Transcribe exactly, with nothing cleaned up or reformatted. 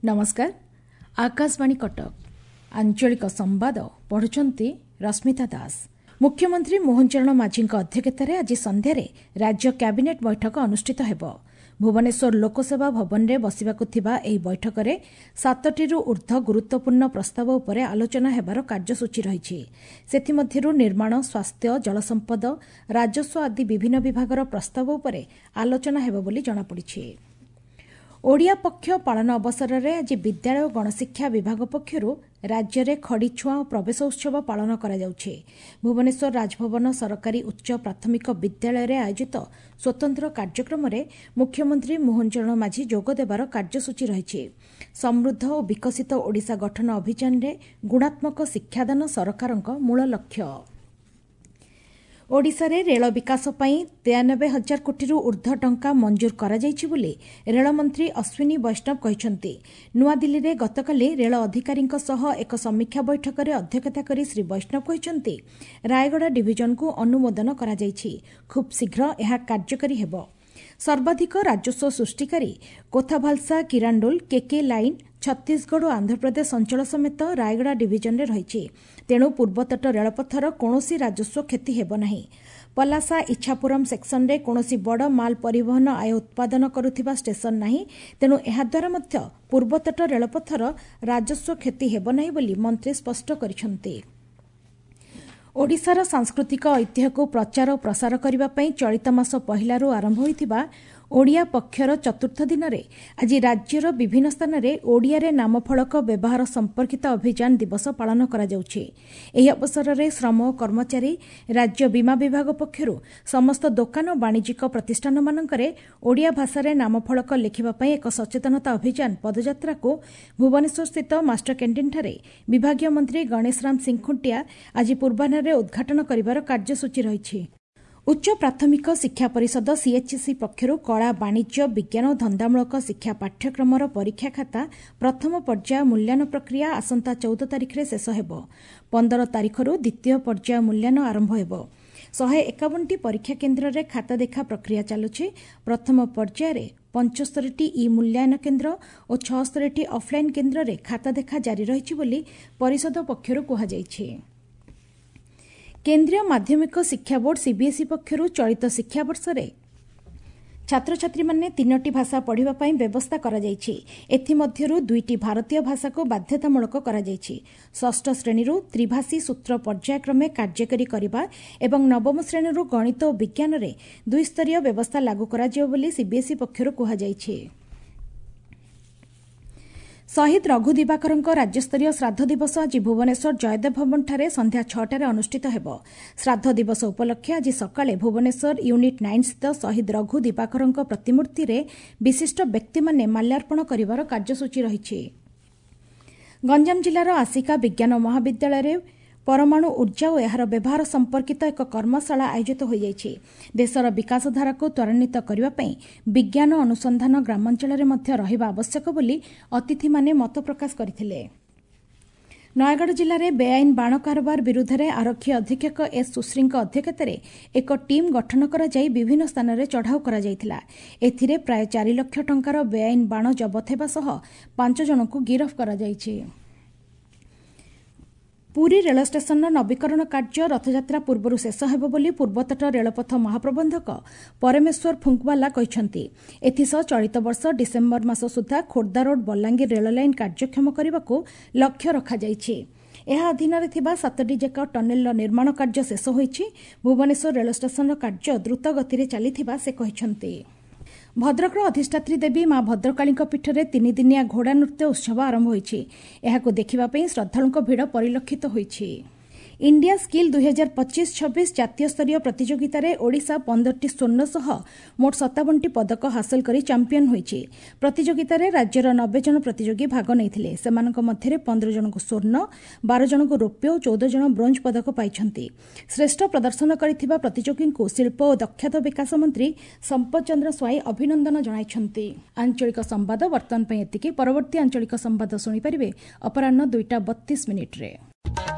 नमस्कार आकाशवाणी कटक आंचलिक संवाद पढ़ुचंती रश्मिता दास। मुख्यमंत्री मोहन चरण माझी अध्यक्षतार आज संध्यार राज्य कैबिनेट बैठक अनुष्ठित हेब। भुवनेश्वर लोकसेवा भवन में बसवाकुथिबा एही बैठक में सातटी ऊर्ध्व गुरुत्वपूर्ण प्रस्ताव उपरे आलोचना हेबार कार्यसूची रही। सेथिमध्यरु निर्माण, स्वास्थ्य, जलसंपद, राजस्व आदि विभिन्न विभागर प्रस्ताव उपरे आलोचना हेब बोली जଣାपड़ी। ओडिया पक्ष पालन अवसर में आज विद्यालय और गणशिक्षा विभाग पक्षर राज्य में खड़ीछुआ और प्रवेश उत्सव पालन करा जाउछे। भुवनेश्वर राजभवन सरकारी उच्च प्राथमिक विद्यालय में आयोजित स्वतंत्र कार्यक्रम में मुख्यमंत्री मोहन चरण माझी जोग देबार कार्यसूची रही। समृद्ध और विकसित ओडिशा गठन अभियान में गुणात्मक शिक्षादान सरकारक मूल लक्ष्य। ओडिशा रे रेल विकास पई तेयानबे हजार कोटी ऊर्ध्व टंका मंजूर करा जाइछि बोली रेलमंत्री अश्विनी वैष्णव कहिसंती। नुआदिल्ली रे गतकाली रेल अधिकारींक सह एक समीक्षा बैठक रे अध्यक्षता करी श्री वैष्णव कहिसंती रायगड़ा डिविजन को अनुमोदन करा जाइछि। खूब शीघ्र यह कार्यकारी हेबो। सर्वाधिक राजस्व सृष्टिकारी कोथाभालसा, किरांडोल, केके लाइन, छत्तीसगढ़ और आंध्रप्रदेश अंचल समेत रायगड़ा डिविजन में रही। तेणु पूर्वतट रेलपथर कौनसी राजस्व क्षति हेब नाही। पलासा इच्छापुरम सेक्शन रे कौनसी बड़ माल परिवहन आय उत्पादन करुथिबा स्टेशन नाही। तेणु एहाद्वारा मध्य पूर्वतट रेलपथर राजस्व क्षति हेब नाही बोली मंत्री स्पष्ट करिसंती। ओडिशार सांस्कृतिक ऐतिह्य को प्रचार और प्रसार करने चलित मास पहलू आरंभ होइथिबा ओडिया पक्षर चतुर्थ दिन में आज राज्यर विभिन्न स्थान में ओडिया रे नामफलक व्यवहार संपर्कित अभियान दिवस पालन करा जाउछि। एही अवसर में श्रम और कर्मचारी राज्य बीमा विभाग पक्षर समस्त दोकान और वाणिज्यिक प्रतिष्ठान मानकरे ओडिया भाषा रे नामफलक लिखिबा पई एक सचेतनता अभियान पदयात्रा को भुवनेश्वर स्थित मास्टर कैंटीन ठारे विभागीय मंत्री गणेश राम सिंह खुंटिया आज पूर्वाह्न उद्घाटन करिवार कार्यसूची रही। उच्च प्राथमिक शिक्षा परिषद सीएचसी पक्षर कला, वाणिज्य, विज्ञान और धंदामूलक शिक्षा पाठ्यक्रम परीक्षा खाता प्रथम पर्याय मूल्यांकन प्रक्रिया आसंता चौदह तारिख में शेष हेब। पंद्रह तारिखर द्वितीय पर्याय मूल्यांकन आरंभ हेब। शहे एकावन टी परीक्षा केन्द्र में खाता देखा प्रक्रिया चलुछि। प्रथम पर्यायर पंचस्तरी इ मूल्यांकन केन्द्र और छस्तरी ऑफलाइन केन्द्र में खाता देखा जारी रही बोली परिषद पक्षर कहुଯାଇଛି। केन्द्रीय माध्यमिक शिक्षा बोर्ड सीबीएसई पक्षर चलित शिक्षा वर्ष में छात्र छात्री माने तीनोटी भाषा पढ़िबा पई व्यवस्था करा जायछि। एथिमध्यरु दुईटी भारतीय भाषा को बाध्यतामूलक करा जायछि। षष्ठ श्रेणीरु त्रिभाषी सूत्र पर्यायक्रमे कार्यकारी करिबा एवं नवम श्रेणीरु गणित और विज्ञान रे दुई स्तरीय व्यवस्था लागू करा जियो बोली सीबीएसई पक्षर कहा जायछि। शहीद रघु दिवाकर राज्यस्तरीय श्राद्ध दिवस आज भुवनेश्वर जयदेव भवन ठारे संध्या छटार अनुष्ठित हेब। श्राद्ध दिवस उपलक्षे आज सकाळे भुवनेश्वर यूनिट नाइन स्थित शहीद रघु दिवाकर प्रतिमूर्ति रे विशिष्ट व्यक्ति माने माल्यार्पण करिवार कार्यसूची रही। गंजाम जिलार आसिका विज्ञान महाविद्यालय रे परमाणु ऊर्जा और यार व्यवहार संपर्कित एक कर्मशाला आयोजित हो जाइछि। देशर विकास धारा को त्वरान्वित करने विज्ञान अनुसंधान ग्रामांचल में मध्य रहिबा आवश्यक बोली अतिथि माने मत प्रकाश करथिले। नयगढ़ जिले में बेआईन बाण कारोबार विरुद्ध में आरक्षी अधीक्षक एस सुश्री अध्यक्षतार एक टीम गठन कर विभिन्न स्थान में चढ़ाऊ कर प्राय चार लाख टंकार बेआईन बाण जबत होगा सह पांच जन को गिरफ्त कर। पुरी रेल स्टेशन नवीकरण कार्य रथयात्रा पूर्व शेष हेब बोली पूर्वतट रेलपथ महाप्रबंधक परमेश्वर फुंकवाला कहिसंती। एथिसह चलित वर्ष डिसेम्बर मास सुधा Khordha road Balangir rail line कार्यक्षम करने को लक्ष्य रखा जाइछि। एहा अधीन रे थिबा सातटी जेक टनेल निर्माण कार्य शेष होइछि। भुवनेश्वर रेल स्टेशन कार्य द्रुत गति चलिथिबा से कहिसंती। भद्रकर अधिष्ठात्री देवी मां भद्रकाली पीठरे तीन दिनिया घोड़ा नृत्य उत्सव आरंभ होइछि। एहाको देखिबा पई श्रद्धालुंक भिड़ परिलक्षित होइछि। इंडिया स्किल दुई हजार पच्चीस छब्बीस जातीय स्तरीय प्रतियोगिता रे ओडिशा पंद्रह स्वर्ण सह मोट सत्तावन पदक हासिल करी चैंपियन होइछि। प्रतियोगिता रे राज्यर नब्बे जन प्रतियोगी भाग नैथिले। सेमानक मध्यरे पंद्रह जन को स्वर्ण, बारह जन को रौप्य और चौदह जन ब्रोंज पदक पाइछंती। श्रेष्ठ प्रदर्शन करिथिबा प्रतियोगी को शिल्प और दक्षता विकास मंत्री संपत चंद्र स्वाई अभिनंदन जणाइछंती। आंचलिक संवाद वर्तमान पई एतिकी। परवर्ती आंचलिक संवाद सुनि परिबे अपराह्न दुईटा बत्तीस मिनिट रे।